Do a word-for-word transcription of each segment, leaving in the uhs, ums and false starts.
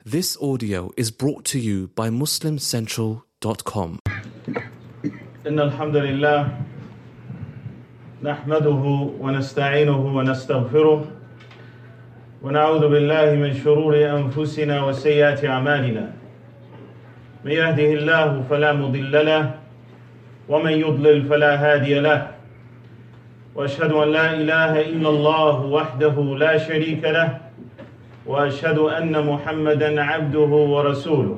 This audio is brought to you by Muslim Central dot com. إن الحمد لله نحمده ونستعينه ونستغفره ونعوذ بالله من شرور أنفسنا وسيئات أعمالنا من يهده الله فلا مضل له ومن يضلل فلا هادي له وأشهد أن لا إله إلا الله وحده لا شريك له وأشهد أن محمدا عبده ورسوله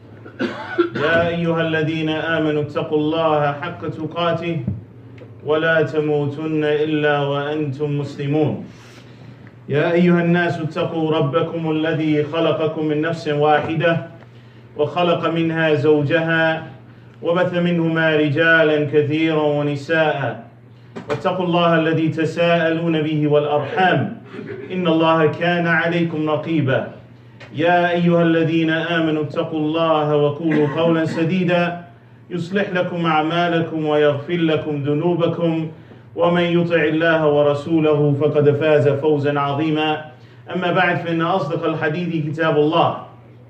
يا أيها الذين آمنوا اتقوا الله حق تقاته ولا تموتن إلا وأنتم مسلمون يا أيها الناس اتقوا ربكم الذي خلقكم من نفس واحدة وخلق منها زوجها وبث منهما رجالا كثيرا ونساء واتقوا الله الذي تساءلون به والأرحام إن الله كان عليكم رقيبا يا أيها الذين آمنوا اتقوا الله وقولوا قولا سديدا يصلح لكم أعمالكم ويغفر لكم ذنوبكم ومن يطع الله ورسوله فقد فاز فوزا عظيما أما بعد فإن أصدق الحديث كتاب الله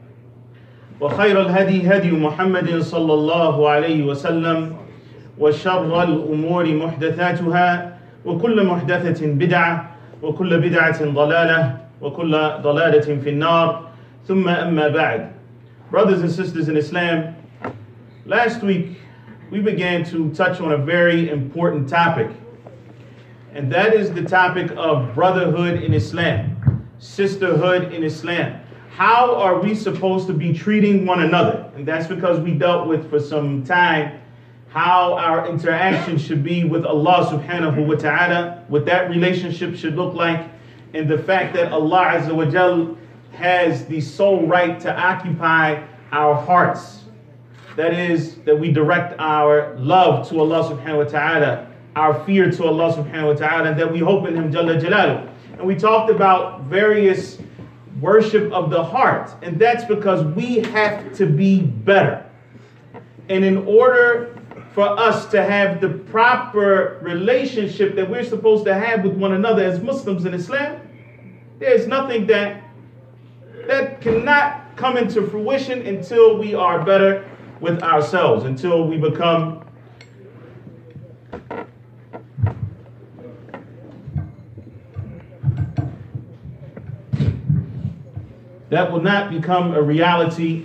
وخير الهدي هدي محمد صلى الله عليه وسلم وشر الأمور محدثاتها وكل محدثة بدعة وكل بدعة ضلالة وكل ضلالة في النار ثم أما بعد. Brothers and sisters in Islam, last week we began to touch on a very important topic, and that is the topic of brotherhood in Islam, sisterhood in Islam. How are we supposed to be treating one another? And that's because we dealt with for some time how our interaction should be with Allah subhanahu wa ta'ala, what that relationship should look like, and the fact that Allah Azza wa Jal has the sole right to occupy our hearts. That is, that we direct our love to Allah subhanahu wa ta'ala, our fear to Allah subhanahu wa ta'ala, and that we hope in Him Jalla Jalaluh. And we talked about various worship of the heart, and that's because we have to be better. And in order for us to have the proper relationship that we're supposed to have with one another as Muslims in Islam, there's nothing that that cannot come into fruition until we are better with ourselves, until we become that will not become a reality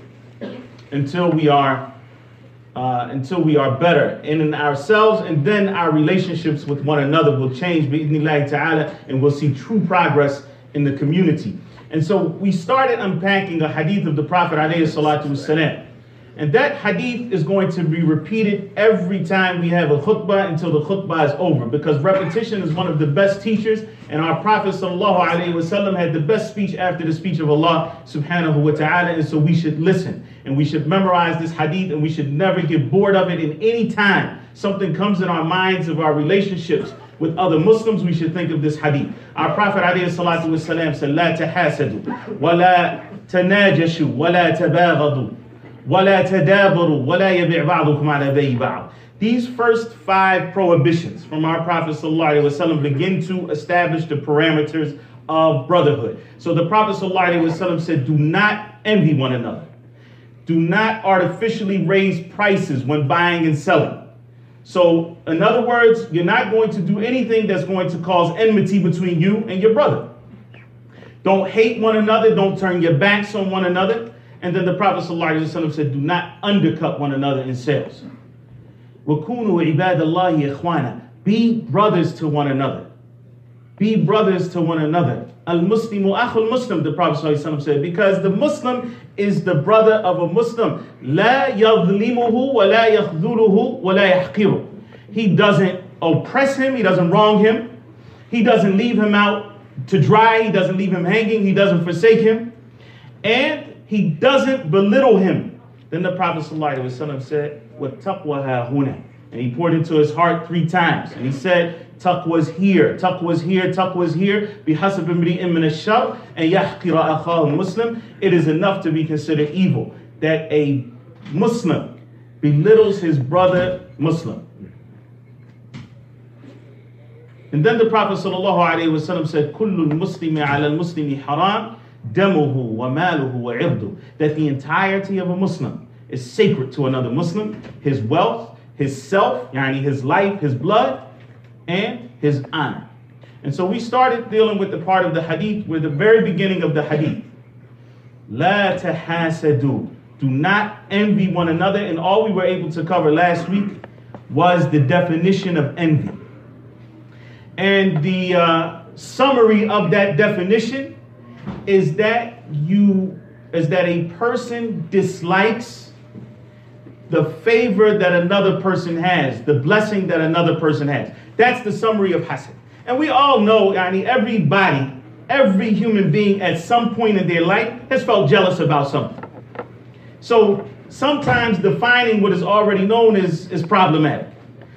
until we are Uh, until we are better in, in ourselves, and then our relationships with one another will change bi'idhnillahi ta'ala, and we'll see true progress in the community. And so we started unpacking a hadith of the Prophet alayhi salatu wasalam. And that hadith is going to be repeated every time we have a khutbah until the khutbah is over, because repetition is one of the best teachers, and our Prophet sallallahu alayhi wasallam had the best speech after the speech of Allah subhanahu wa ta'ala, and so we should listen, and we should memorize this hadith, and we should never get bored of it. And any time something comes in our minds of our relationships with other Muslims, we should think of this hadith. Our Prophet alayhi salatu wasalam said, "La tahasadu, wa la tanajashu, wa la tabaghadu, وَلَا تَدَابَرُوا وَلَا يَبِعْ بَعْضُكُمْ عَلَى بَيْعِ بَعْضٍ." These first five prohibitions from our Prophet ﷺ begin to establish the parameters of brotherhood. So the Prophet ﷺ said, do not envy one another. Do not artificially raise prices when buying and selling. So in other words, you're not going to do anything that's going to cause enmity between you and your brother. Don't hate one another. Don't turn your backs on one another. And then the Prophet ﷺ said, do not undercut one another in sales. وَكُونُوا عِبَادَ اللَّهِ إِخْوَانًا. Be brothers to one another. Be brothers to one another. Al-Muslimu akhul Muslim, the Prophet ﷺ said, because the Muslim is the brother of a Muslim. لَا يَظْلِمُهُ وَلَا يَخْذُلُهُ وَلَا يَحْقِرُهُ. He doesn't oppress him. He doesn't wrong him. He doesn't leave him out to dry. He doesn't leave him hanging. He doesn't forsake him. And he doesn't belittle him. Then the Prophet ﷺ said, وَالتَّقْوَى هَا هُنَا. And he poured into his heart three times. And he said, taqwa's here, taqwa's here, taqwa's here. بِحَسَبِ امْرِئٍ مِّنَ الشَّرِّ أَن يَحْقِرَ أَخَاهُ Muslim. It is enough to be considered evil that a Muslim belittles his brother Muslim. And then the Prophet ﷺ said, كُلُّ الْمُسْلِمِ عَلَى الْمُسْلِمِ حَرَامٍ damuhu wa maluhu wa irdu, that the entirety of a Muslim is sacred to another Muslim, his wealth, his self, yani his life, his blood, and his honor. And so we started dealing with the part of the hadith, with the very beginning of the hadith. La tahasadu, do not envy one another. And all we were able to cover last week was the definition of envy. And the uh, summary of that definition is that you is that a person dislikes the favor that another person has, the blessing that another person has. That's the summary of hasad. And we all know, I mean, everybody, every human being at some point in their life has felt jealous about something. So sometimes defining what is already known is, is problematic.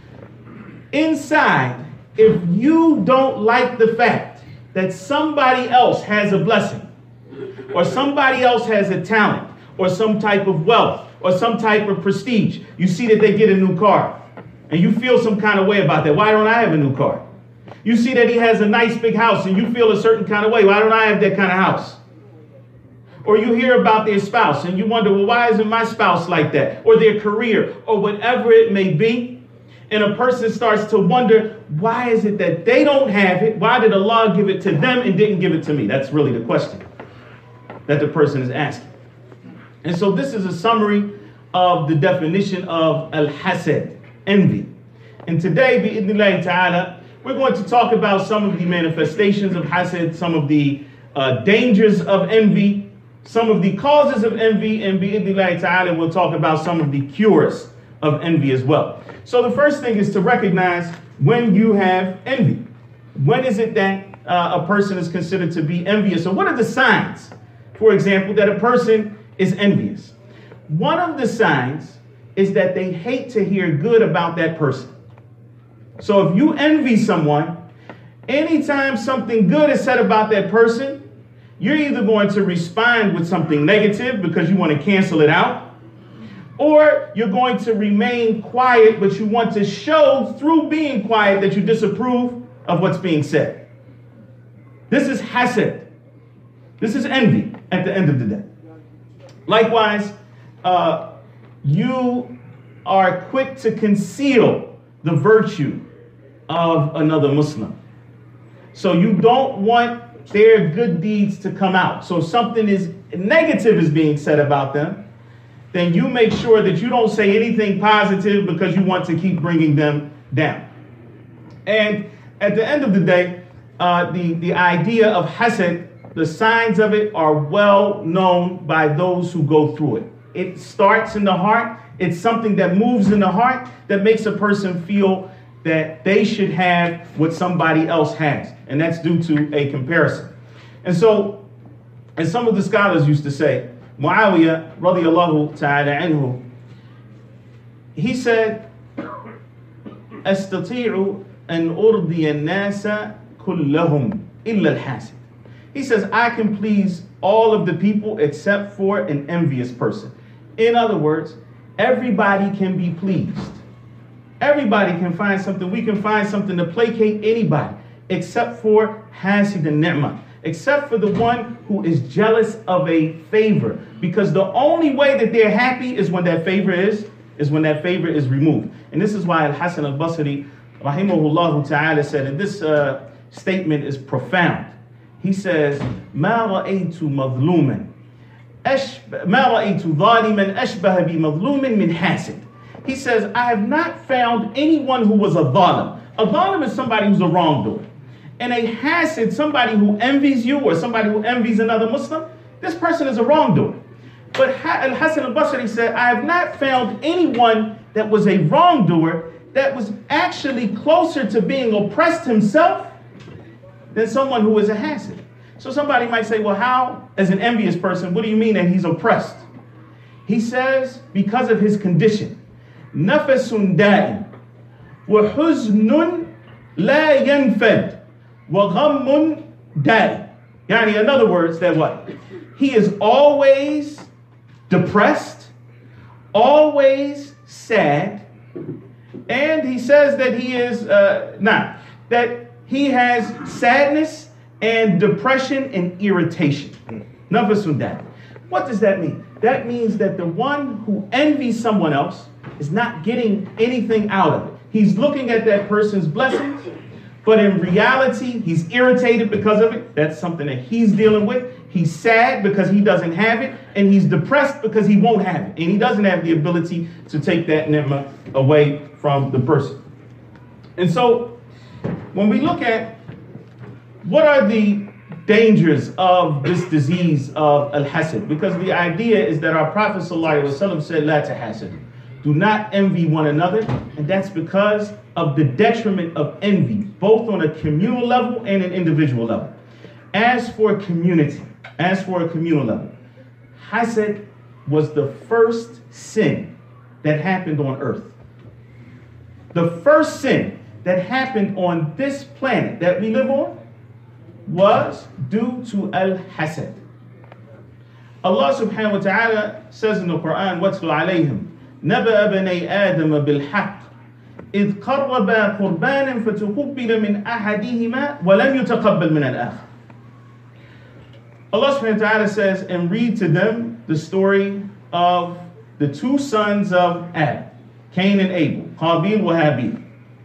Inside, if you don't like the fact that somebody else has a blessing, or somebody else has a talent, or some type of wealth, or some type of prestige, you see that they get a new car, and you feel some kind of way about that. Why don't I have a new car? You see that he has a nice big house, and you feel a certain kind of way. Why don't I have that kind of house? Or you hear about their spouse, and you wonder, well, why isn't my spouse like that? Or their career, or whatever it may be. And a person starts to wonder, why is it that they don't have it? Why did Allah give it to them and didn't give it to me? That's really the question that the person is asking. And so this is a summary of the definition of al-hasad, envy. And today, bi'idhnillahi ta'ala, we're going to talk about some of the manifestations of hasad, some of the uh, dangers of envy, some of the causes of envy, and bi'idhnillahi ta'ala, we'll talk about some of the cures of envy as well. So the first thing is to recognize when you have envy. When is it that uh, a person is considered to be envious? So what are the signs, for example, that a person is envious? One of the signs is that they hate to hear good about that person. So if you envy someone, anytime something good is said about that person, you're either going to respond with something negative because you want to cancel it out, or you're going to remain quiet, but you want to show through being quiet that you disapprove of what's being said. This is hasad. This is envy at the end of the day. Likewise, uh, you are quick to conceal the virtue of another Muslim. So you don't want their good deeds to come out. So if something is negative is being said about them, then you make sure that you don't say anything positive because you want to keep bringing them down. And at the end of the day, uh, the, the idea of hasad, the signs of it are well known by those who go through it. It starts in the heart. It's something that moves in the heart that makes a person feel that they should have what somebody else has. And that's due to a comparison. And so, as some of the scholars used to say, Muawiyah radiyallahu ta'ala anhu, he said, أستطيع أن أرضي الناس كلهم إلا الحاسد. He says, I can please all of the people except for an envious person. In other words, everybody can be pleased. Everybody can find something. We can find something to placate anybody except for hasid al-ni'mah, except for the one who is jealous of a favor. Because the only way that they're happy is when that favor is, is when that favor is removed. And this is why Al-Hasan al-Basri, rahimahullah ta'ala, said, and this uh, statement is profound. He says, مَا رَأَيْتُ مَظْلُومًا مَا رَأَيْتُ ظَالِمًا أَشْبَهَ بِمَظْلُومٍ مِنْ حَاسِدٍ. He says, I have not found anyone who was a dhalim. A dhalim is somebody who's a wrongdoer. And a hasid, somebody who envies you or somebody who envies another Muslim, this person is a wrongdoer. But Al-Hasan al-Basri said, I have not found anyone that was a wrongdoer that was actually closer to being oppressed himself than someone who is a hasid. So somebody might say, well, how, as an envious person, what do you mean that he's oppressed? He says, because of his condition. نفس دائم وحزن لا ينفد وغم دائم. Yani, in other words, that what? He is always depressed, always sad, and he says that he is, uh, not, that he has sadness and depression and irritation. Nafasun that. What does that mean? That means that the one who envies someone else is not getting anything out of it. He's looking at that person's blessings, but in reality, he's irritated because of it. That's something that he's dealing with. He's sad because he doesn't have it, and he's depressed because he won't have it. And he doesn't have the ability to take that ni'mah away from the person. And so, when we look at what are the dangers of this disease of al-hasad, because the idea is that our Prophet ﷺ said, La tahasad, do not envy one another, and that's because of the detriment of envy, both on a communal level and an individual level. As for community, as for a communal level, hasad was the first sin that happened on earth. The first sin that happened on this planet that we live on was due to al-hasad. Allah subhanahu wa ta'ala says in the Quran, وَاتْلُ عَلَيْهِمْ نَبَأَ بَنَيْ آدَمَ بِالْحَقِّ إِذْ قَرَّبَا قُرْبَانًا فَتُقُبِّلَ مِنْ أَحَدِهِمَا وَلَمْ يُتَقَبَّلْ مِنَ الْآخَرِ. Allah subhanahu wa ta'ala says, and read to them the story of the two sons of Adam, Cain and Abel, Qabil wa Habil.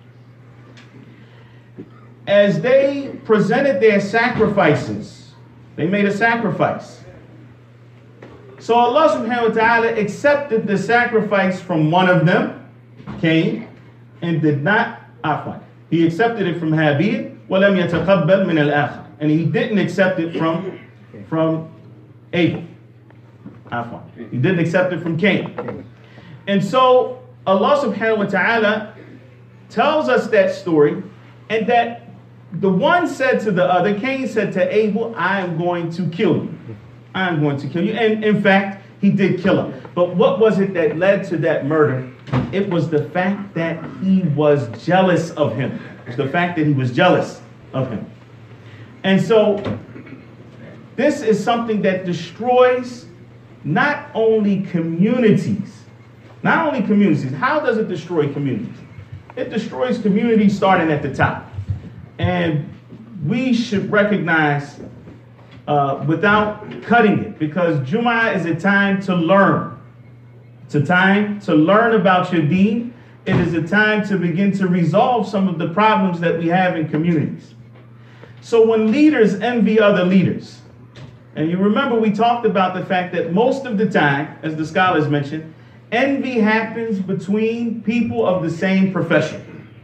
As they presented their sacrifices, they made a sacrifice. So Allah subhanahu wa ta'ala accepted the sacrifice from one of them, Cain, and did not, afwan. He accepted it from Habil, وَلَمْ يَتَقَبَّلْ مِنَ الْآخَرِ. And he didn't accept it from, from Abel. Afwan. He didn't accept it from Cain. And so Allah subhanahu wa ta'ala tells us that story, and that the one said to the other, Cain said to Abel, I am going to kill you. I am going to kill you. And in fact, he did kill him. But what was it that led to that murder? It was the fact that he was jealous of him. It was the fact that he was jealous of him. And so this is something that destroys not only communities, not only communities. How does it destroy communities? It destroys communities starting at the top. And we should recognize uh, without cutting it, because Jumu'ah is a time to learn. It's a time to learn about your deen. It is a time to begin to resolve some of the problems that we have in communities. So when leaders envy other leaders, and you remember we talked about the fact that most of the time, as the scholars mentioned, envy happens between people of the same profession.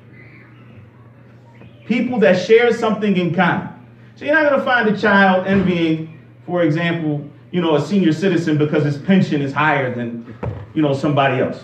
People that share something in common. So you're not going to find a child envying, for example, you know, a senior citizen because his pension is higher than, you know, somebody else.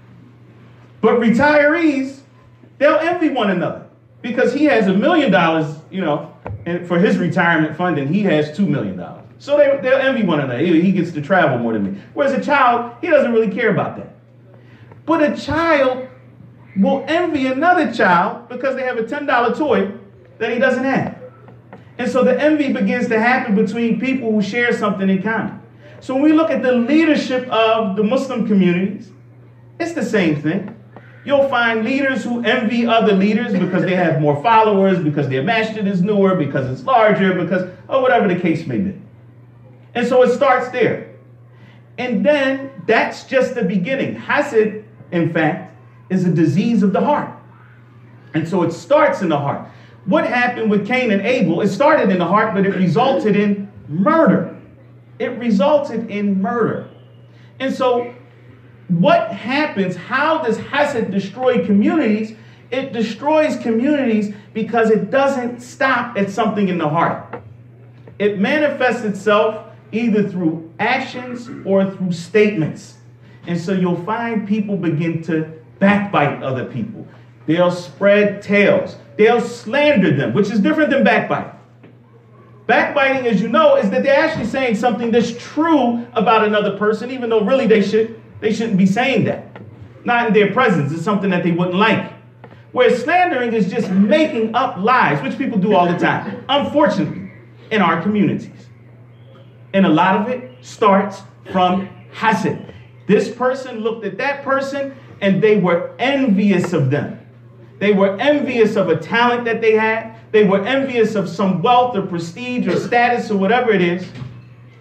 But retirees, they'll envy one another because he has a million dollars, you know, and for his retirement fund, and he has two million dollars. So they, they'll envy one another. He gets to travel more than me. Whereas a child, he doesn't really care about that. But a child will envy another child because they have a ten dollar toy that he doesn't have. And so the envy begins to happen between people who share something in common. So when we look at the leadership of the Muslim communities, it's the same thing. You'll find leaders who envy other leaders because they have more followers, because their masjid is newer, because it's larger, because, or whatever the case may be. And so it starts there. And then that's just the beginning. Hasad, in fact, is a disease of the heart. And so it starts in the heart. What happened with Cain and Abel? It started in the heart, but it resulted in murder. It resulted in murder. And so what happens? How does hasad destroy communities? It destroys communities because it doesn't stop at something in the heart. It manifests itself either through actions or through statements. And so you'll find people begin to backbite other people. They'll spread tales. They'll slander them, which is different than backbiting. Backbiting, as you know, is that they're actually saying something that's true about another person, even though really they should, they shouldn't be saying that. Not in their presence. It's something that they wouldn't like. Whereas slandering is just making up lies, which people do all the time, unfortunately, in our communities. And a lot of it starts from hasad. This person looked at that person and they were envious of them. They were envious of a talent that they had. They were envious of some wealth or prestige or status or whatever it is.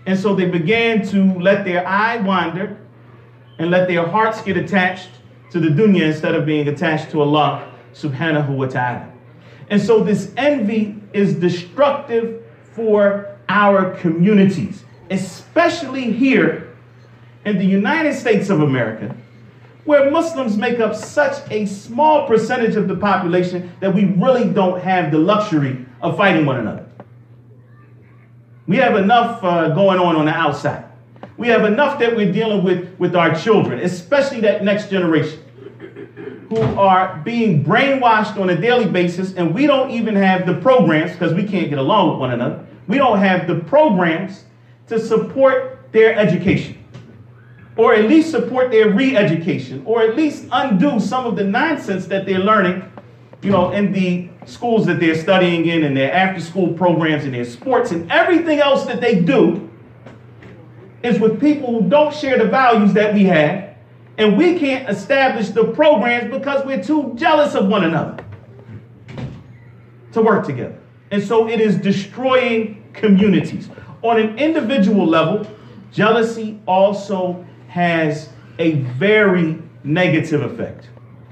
And so they began to let their eye wander and let their hearts get attached to the dunya instead of being attached to Allah subhanahu wa ta'ala. And so this envy is destructive for our communities, especially here in the United States of America, where Muslims make up such a small percentage of the population that we really don't have the luxury of fighting one another. We have enough uh, going on on the outside. We have enough that we're dealing with with our children, especially that next generation, who are being brainwashed on a daily basis, and we don't even have the programs, because we can't get along with one another. We don't have the programs to support their education, or at least support their re-education, or at least undo some of the nonsense that they're learning, you know, in the schools that they're studying in, and their after-school programs, and their sports, and everything else that they do is with people who don't share the values that we have, and we can't establish the programs because we're too jealous of one another to work together. And so it is destroying communities. On an individual level, jealousy also has a very negative effect.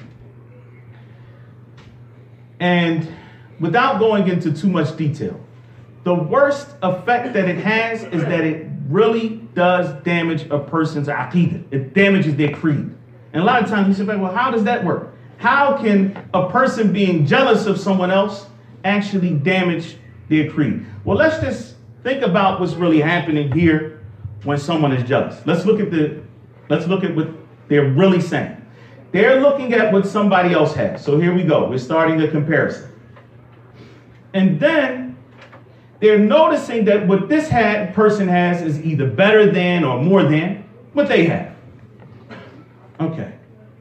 And without going into too much detail, the worst effect that it has is that it really does damage a person's aqidah. It damages their creed. And a lot of times we say, well, how does that work? How can a person being jealous of someone else actually damage their creed? Well, let's just think about what's really happening here when someone is jealous. Let's look at the, let's look at what they're really saying. They're looking at what somebody else has. So here we go. We're starting a comparison. And then they're noticing that what this had, person has is either better than or more than what they have. Okay.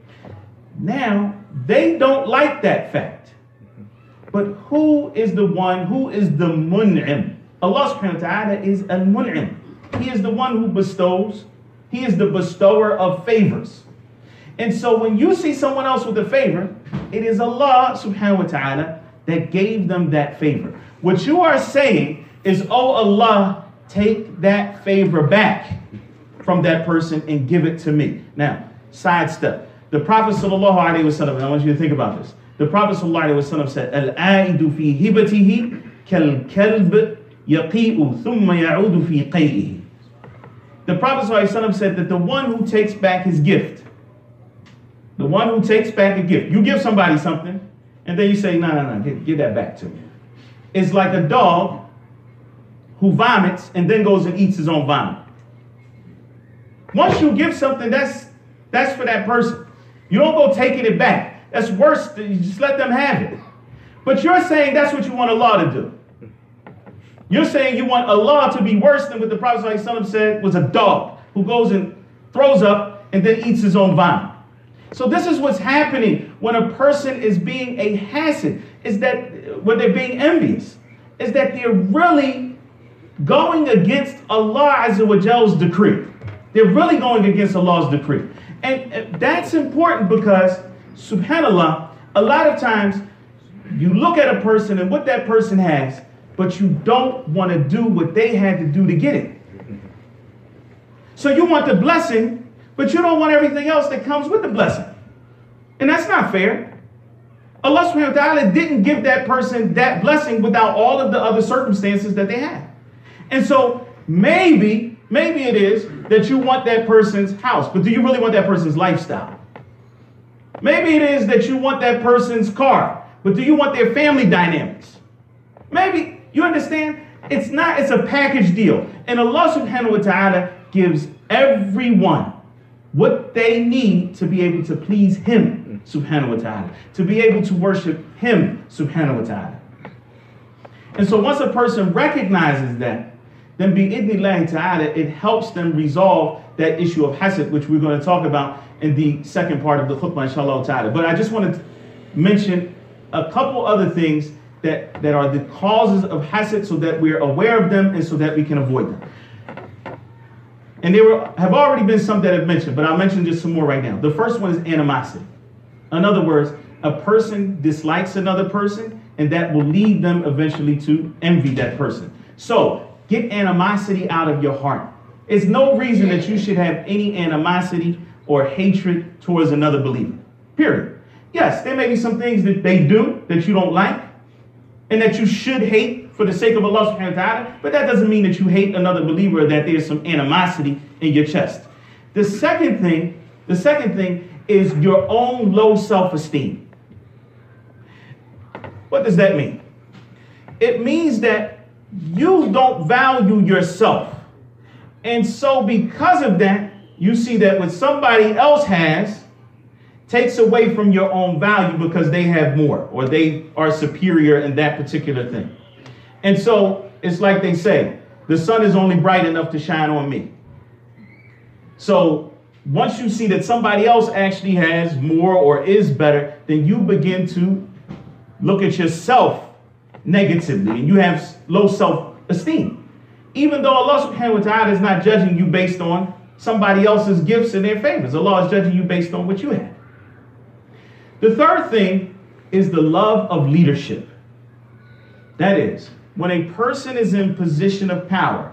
Now, they don't like that fact. But who is the one, who is the mun'im? Allah subhanahu wa ta'ala is al-mun'im. He is the one who bestows. He is the bestower of favors. And so when you see someone else with a favor, it is Allah subhanahu wa ta'ala that gave them that favor. What you are saying is, oh Allah, take that favor back from that person and give it to me. Now, sidestep. The Prophet sallallahu alaihi wasallam, I want you to think about this. The Prophet sallallahu alaihi wasallam said, Al-aidu fi hibatihi kal-kalb yaqi'u thumma ya'udu fi qay'ihi. The Prophet sallallahu alaihi wasallam said that the one who takes back his gift, the one who takes back a gift, you give somebody something, and then you say, no, no, no, give, give that back to me. It's like a dog who vomits and then goes and eats his own vomit. Once you give something, that's that's for that person. You don't go taking it back. That's worse. You just let them have it. But you're saying that's what you want Allah to do. You're saying you want Allah to be worse than what the Prophet ﷺ said was a dog who goes and throws up and then eats his own vomit. So this is what's happening when a person is being a hasid, is that when they're being envious, is that they're really going against Allah Azza wa Jall's decree. They're really going against Allah's decree. And that's important because, subhanAllah, a lot of times you look at a person and what that person has, but you don't want to do what they had to do to get it. So you want the blessing, but you don't want everything else that comes with the blessing. And that's not fair. Allah subhanahu wa ta'ala didn't give that person that blessing without all of the other circumstances that they had. And so maybe, maybe it is that you want that person's house, but do you really want that person's lifestyle? Maybe it is that you want that person's car, but do you want their family dynamics? Maybe, you understand? It's not, it's a package deal. And Allah subhanahu wa ta'ala gives everyone what they need to be able to please Him subhanahu wa ta'ala, to be able to worship Him subhanahu wa ta'ala. And so once a person recognizes that, then bi'idhnillahi ta'ala, it helps them resolve that issue of hasad, which we're going to talk about in the second part of the khutbah, inshallah ta'ala. But I just want to mention a couple other things that, that are the causes of hasad so that we're aware of them and so that we can avoid them. And there were, have already been some that I've mentioned, but I'll mention just some more right now. The first one is animosity. In other words, a person dislikes another person, and that will lead them eventually to envy that person. So Get animosity out of your heart. It's no reason that you should have any animosity or hatred towards another believer. Period. Yes, there may be some things that they do that you don't like and that you should hate for the sake of Allah subhanahu wa ta'ala, but that doesn't mean that you hate another believer or that there's some animosity in your chest. The second thing, the second thing is your own low self-esteem. What does that mean? It means that you don't value yourself. And so because of that, you see that what somebody else has takes away from your own value because they have more or they are superior in that particular thing. And so it's like they say, the sun is only bright enough to shine on me. So once you see that somebody else actually has more or is better, then you begin to look at yourself negatively and you have low self-esteem. Even though Allah subhanahu wa ta'ala is not judging you based on somebody else's gifts and their favors. Allah is judging you based on what you have. The third thing is the love of leadership. That is, when a person is in position of power,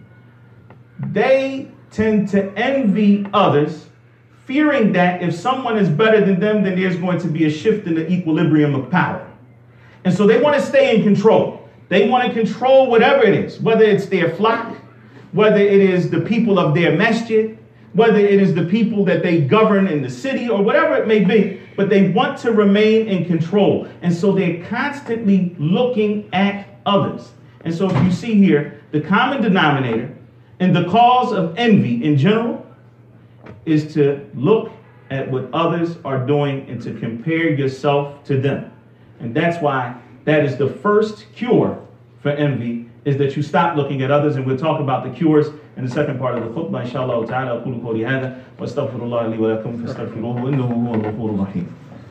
they tend to envy others, fearing that if someone is better than them, then there's going to be a shift in the equilibrium of power. And so they want to stay in control. They want to control whatever it is, whether it's their flock, whether it is the people of their masjid, whether it is the people that they govern in the city or whatever it may be, but they want to remain in control. And so they're constantly looking at others. And so if you see here, the common denominator and the cause of envy in general is to look at what others are doing and to compare yourself to them. And that's why that is the first cure for envy, is that you stop looking at others. And we'll talk about the cures in the second part of the khutbah, inshallah ta'ala. أقول قولي هذا واستغفر الله لي ولكم فاستغفروه إنه هو الغفور الرحيم.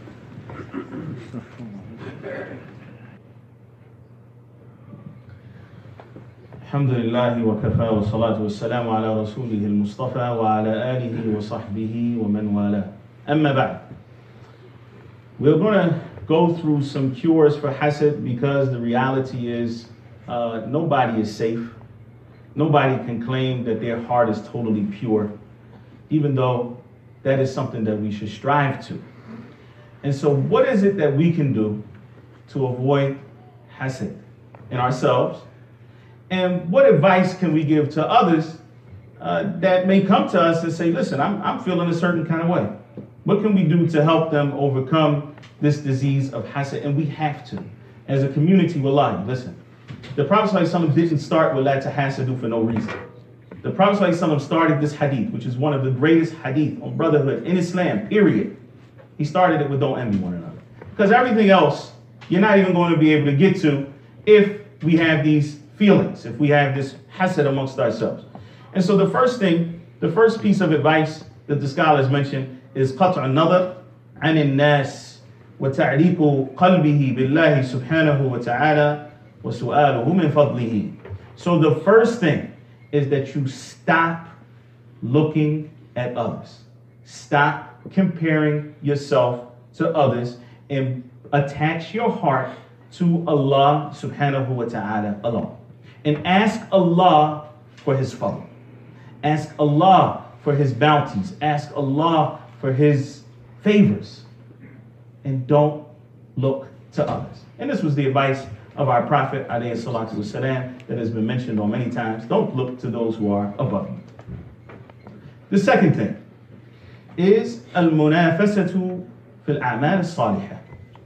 الحمد لله وكفى والصلاة والسلام على رسوله المصطفى وعلى آله وصحبه ومن والاه. أما بعد. We're going to go through some cures for hasad because the reality is uh, nobody is safe. Nobody can claim that their heart is totally pure, even though that is something that we should strive to. And so what is it that we can do to avoid hasad in ourselves? And what advice can we give to others uh, that may come to us and say, listen, I'm, I'm feeling a certain kind of way. What can we do to help them overcome this disease of hasad? And we have to. As a community, wallahi, listen. The Prophet ﷺ didn't start with la tahasadu for no reason. The Prophet ﷺ started this hadith, which is one of the greatest hadith on brotherhood in Islam, period. He started it with don't envy one another. Because everything else, you're not even going to be able to get to if we have these feelings, if we have this hasad amongst ourselves. And so the first thing, the first piece of advice that the scholars mention is قطع النظر عن الناس وتعليق قلبه بالله سبحانه وتعالى وسؤاله من فضله. So the first thing is that you stop looking at others. Stop comparing yourself to others and attach your heart to Allah subhanahu wa ta'ala alone. And ask Allah for his fadl. Ask Allah for his bounties. Ask Allah for his favors. And don't look to others. And this was the advice of our Prophet alayhi salatu wasalam that has been mentioned on many times. Don't look to those who are above you. The second thing is al-munafasatu fil a'mal as-salihah.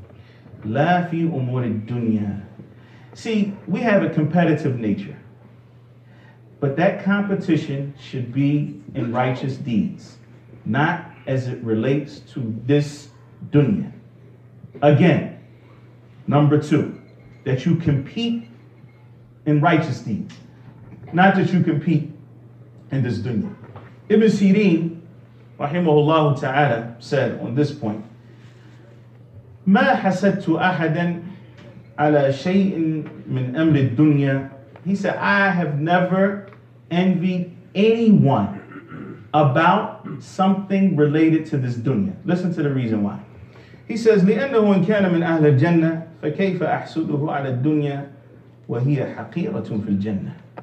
La fi umur ad-dunya. See, we have a competitive nature. But that competition should be in righteous deeds, not as it relates to this dunya. Again, number two, that you compete in righteous deeds, not that you compete in this dunya. Ibn Sirin, rahimahullah ta'ala, said on this point, ما حسدت أحدا على شيء من أمر الدنيا. He said, I have never envied anyone about something related to this dunya. Listen to the reason why. He says, لأنه إن كان من أهل الجنة فكيف أحسده على الدنيا وهي حقيرة في الجنة.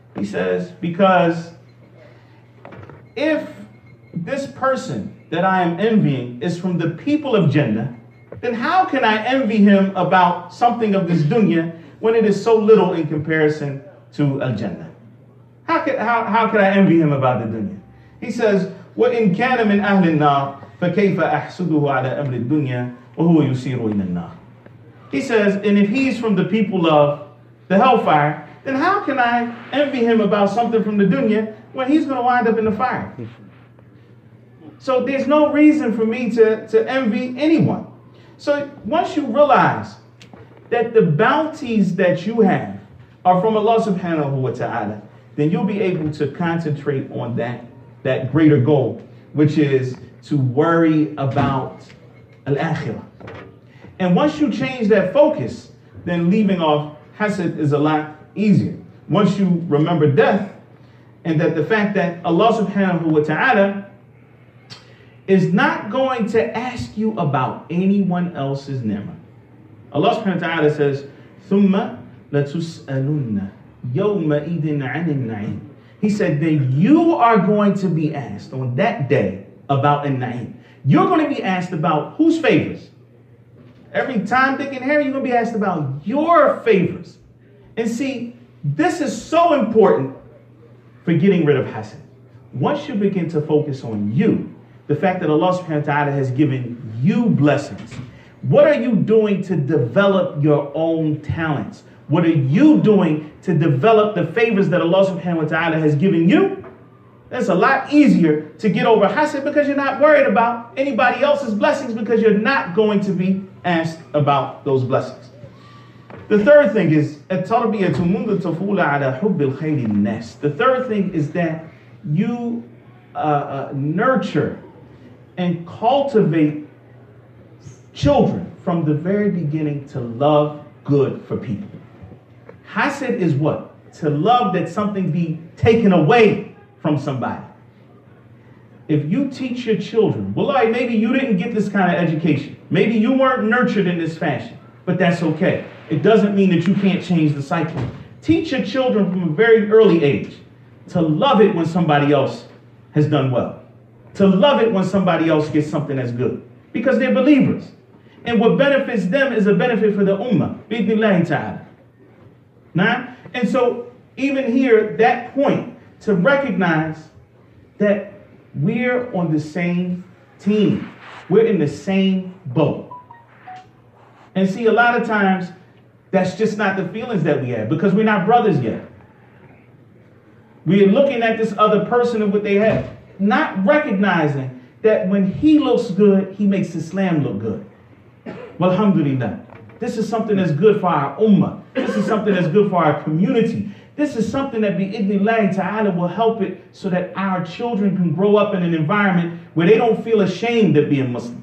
He says, because if this person that I am envying is from the people of Jannah, then how can I envy him about something of this dunya when it is so little in comparison to Al-Jannah? How can, how, how can I envy him about the dunya? He says, وَإِنْ كَانَ مِنْ أَهْلِ النَّارِ فَكَيْفَ أَحْسُدُهُ عَلَى أَمْرِ الدُّنْيَا وَهُوَ يُسِيرُ إِلَى النَّارِ. He says, and if he's from the people of the hellfire, then how can I envy him about something from the dunya when he's going to wind up in the fire? So there's no reason for me to, to envy anyone. So once you realize that the bounties that you have are from Allah subhanahu wa ta'ala, then you'll be able to concentrate on that, that greater goal, which is to worry about al-akhirah. And once you change that focus, then leaving off hasad is a lot easier. Once you remember death, and that the fact that Allah subhanahu wa ta'ala is not going to ask you about anyone else's ni'mah. Allah subhanahu wa ta'ala says, ثُمَّ لَتُسْأَلُنَّ يَوْمَئِذٍ عَنِ النَّعِيمِ. He said that you are going to be asked on that day about an-na'im. You're going to be asked about whose favors. Every time, Dick, and Harry, you're going to be asked about your favors. And see, this is so important for getting rid of hasad. Once you begin to focus on you, the fact that Allah subhanahu wa ta'ala has given you blessings, what are you doing to develop your own talents? What are you doing to develop the favors that Allah subhanahu wa ta'ala has given you? That's a lot easier to get over hasad because you're not worried about anybody else's blessings because you're not going to be asked about those blessings. The third thing is the third thing is that you uh, uh, nurture and cultivate children from the very beginning to love good for people. Hasad is what? To love that something be taken away from somebody. If you teach your children, well, like maybe you didn't get this kind of education. Maybe you weren't nurtured in this fashion, but that's okay. It doesn't mean that you can't change the cycle. Teach your children from a very early age to love it when somebody else has done well. To love it when somebody else gets something that's good. Because they're believers. And what benefits them is a benefit for the ummah. Bi-idhnillahi ta'ala. Nah? And so even here, that point, to recognize that we're on the same team. We're in the same boat. And see, a lot of times, that's just not the feelings that we have because we're not brothers yet. We're looking at this other person and what they have, not recognizing that when he looks good, he makes Islam look good. Well, alhamdulillah. This is something that's good for our ummah. This is something that's good for our community. This is something that bi-idhnillahi ta'ala will help it so that our children can grow up in an environment where they don't feel ashamed of being Muslim.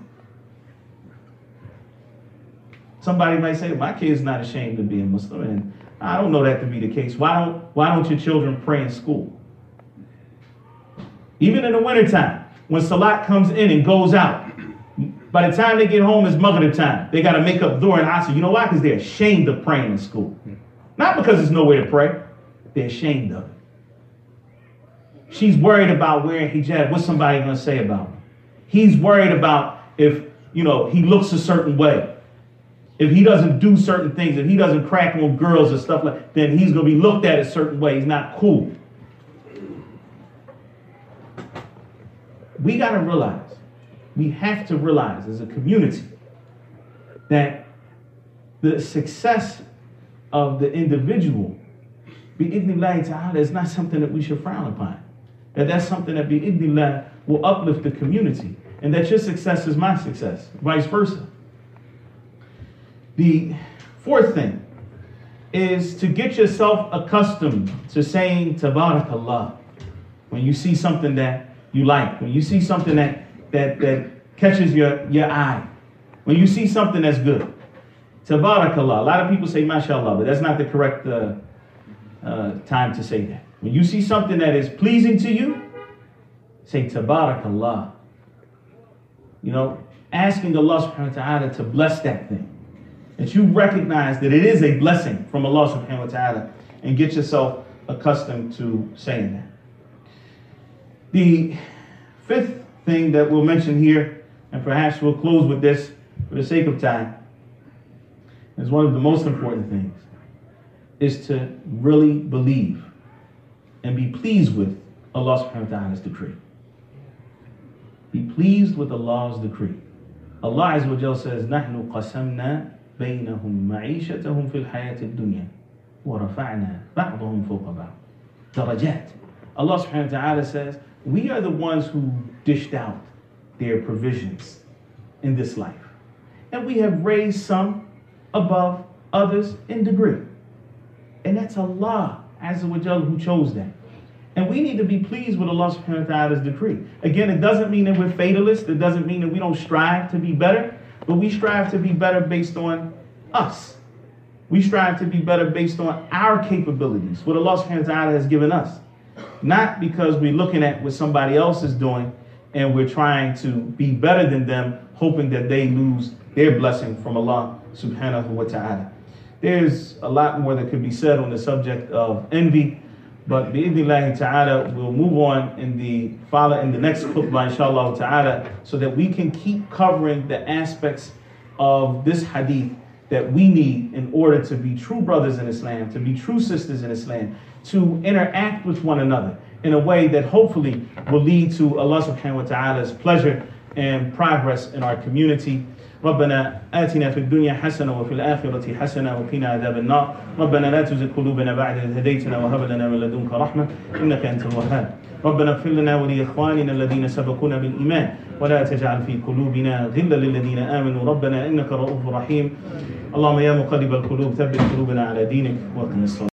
Somebody might say, my kid's not ashamed of being Muslim, and I don't know that to be the case. Why don't, why don't your children pray in school? Even in the wintertime, when Salat comes in and goes out, by the time they get home, it's Maghrib time. They got to make up Dhuhr and Asr. You know why? Because they're ashamed of praying in school. Not because there's nowhere to pray. They're ashamed of it. She's worried about wearing hijab. What's somebody going to say about him? He's worried about if, you know, he looks a certain way. If he doesn't do certain things, if he doesn't crack on girls and stuff like that, then he's going to be looked at a certain way. He's not cool. We got to realize, we have to realize as a community that the success of the individual, bi-idhnillahi ta'ala, is not something that we should frown upon. That that's something that bi-idhnillah will uplift the community. And that your success is my success, vice versa. The fourth thing is to get yourself accustomed to saying Tabarakallah when you see something that you like, when you see something that that that catches your, your eye, when you see something that's good. Tabarakallah. A lot of people say MashaAllah, but that's not the correct uh, uh, time to say that. When you see something that is pleasing to you, say Tabarakallah. You know, asking Allah subhanahu wa ta'ala to bless that thing. That you recognize that it is a blessing from Allah subhanahu wa ta'ala, and get yourself accustomed to saying that. The fifth thing that we'll mention here, and perhaps we'll close with this for the sake of time, is one of the most important things, is to really believe and be pleased with Allah subhanahu wa ta'ala's decree. Be pleased with Allah's decree. Allah Azza wa Jalla says, نَحْنُ قَسَمْنَا بَيْنَهُمْ مَعِيشَتَهُمْ فِي الْحَيَاةِ الدُّنْيَا وَرَفَعْنَا بَعْضَهُمْ فَوْقَ بَعْضٍ درجات. Allah subhanahu wa ta'ala says, we are the ones who dished out their provisions in this life. And we have raised some above others in degree. And that's Allah Azza wa Jalla who chose that. And we need to be pleased with Allah subhanahu wa ta'ala's decree. Again, it doesn't mean that we're fatalists. It doesn't mean that we don't strive to be better. But we strive to be better based on us. We strive to be better based on our capabilities, what Allah subhanahu wa ta'ala has given us. Not because we're looking at what somebody else is doing and we're trying to be better than them, hoping that they lose their blessing from Allah subhanahu wa ta'ala. There's a lot more that could be said on the subject of envy, but bi'idhnillahi ta'ala, we'll move on in the follow in the next khutbah, inshallah ta'ala, so that we can keep covering the aspects of this hadith that we need in order to be true brothers in Islam, to be true sisters in Islam, to interact with one another in a way that hopefully will lead to Allah subhanahu wa ta'ala's pleasure and progress in our community. ربنا آتنا في الدنيا حسنة وفي الآخرة حسنة وقنا عذاب النار ربنا لا تزغ قلوبنا بعد إذ هديتنا وهب لنا من لدنك رحمة إنك أنت الوهاب ربنا اغفر لنا ولإخواننا الذين سبقونا بالإيمان ولا تجعل في قلوبنا غلا للذين آمنوا ربنا إنك رؤوف رحيم اللهم يا مقلب القلوب ثبت قلوبنا على دينك وقنا الصلاة